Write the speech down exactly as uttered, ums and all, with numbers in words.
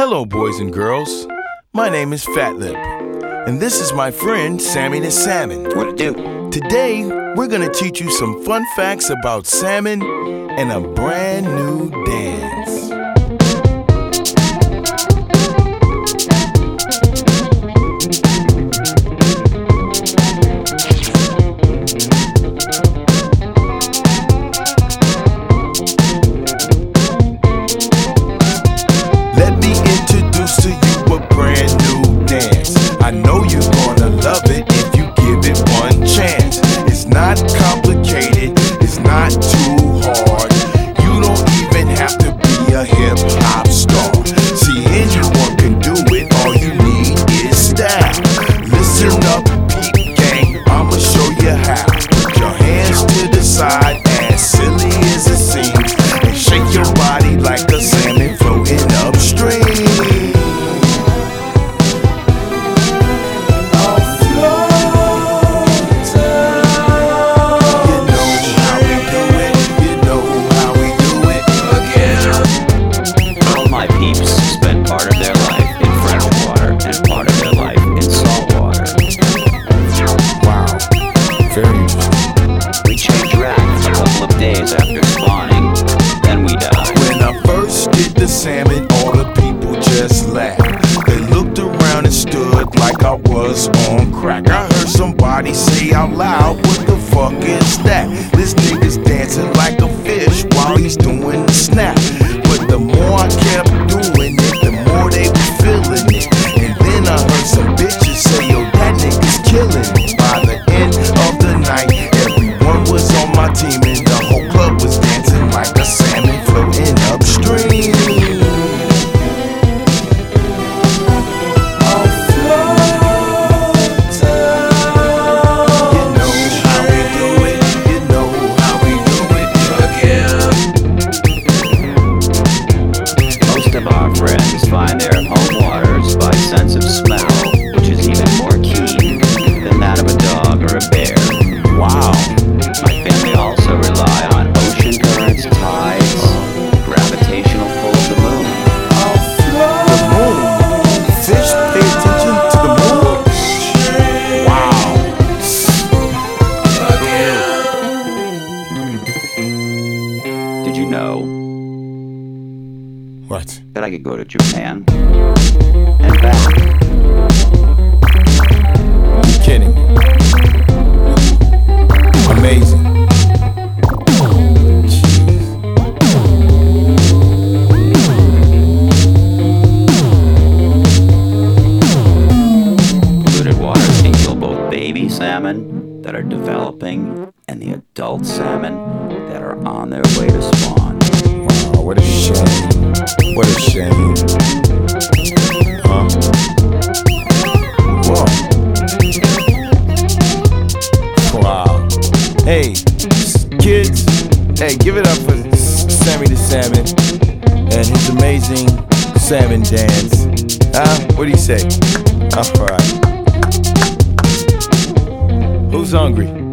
Hello, boys and girls. My name is Fat Lip, and this is my friend Sammy the Salmon. What it do? Today, we're gonna teach you some fun facts about salmon and a brand new dance. Let me introduce to you a brand new dance. I know you're gonna love it if you give it one chance. It's not complicated, it's not too hard. You don't even have to be a hip hop star. See, anyone can do it, all you need is style. Listen up, peep gang, I'ma show you how. Put your hands to the side, as silly as it seems, and shake your body like a salmon floating upstream. Salmon, all the people just laughed. They looked around and stood like I was on crack. I heard somebody say out loud, what the fuck is that? This nigga's dancing like a fish while he's doing the snap. But the more I kept doing it, the more they were feeling it. And then I heard some bitches say, yo, that nigga's killing it. By the end of the night, everyone was on my team, and the whole club was dancing like a salmon floating upstream. Find their home waters by sense of smell, which is even more keen than that of a dog or a bear. Wow. My family also rely on ocean currents, tides, gravitational pull of the moon. The moon? Fish pay attention to the moon? Wow. Did you know What? that I could go to Japan and back? You kidding me? Amazing. Polluted waters can kill both baby salmon that are developing and the adult salmon that are on their way to spawn. Wow, what a shame. What a shame. Huh? Whoa. Wow. Hey, kids, hey, give it up for Sammy the Salmon and his amazing salmon dance. Huh? What do you say? All right. Who's hungry?